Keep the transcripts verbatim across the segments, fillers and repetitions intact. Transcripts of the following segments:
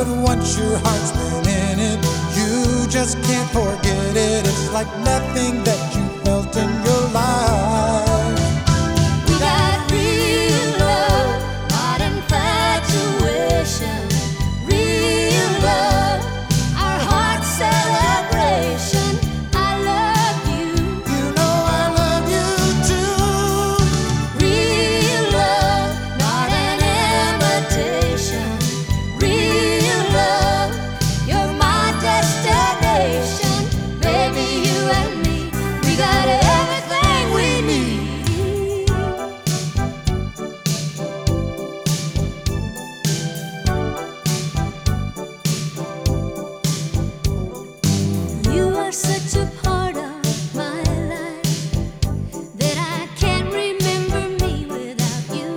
But once your heart's been in it, you just can't forget it. It's like nothing that you felt in your life. We got real love, not infatuation. Real love, our heart's celebration. I love you. You know I love you too. Real love, not an imitation. Real love, you're my destination. Baby, you and me, we got everything we need. You are such a part of my life that I can't remember me without you.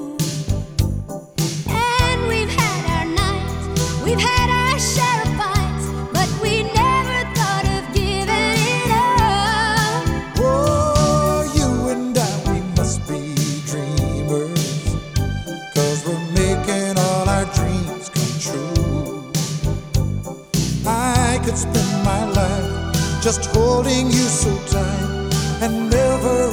And we've had our nights, we've had our share of fights, but we never thought of giving it up. Oh, you and I, we must be dreamers, 'cause we're making all our dreams come true. I could spend my life just holding you so tight and never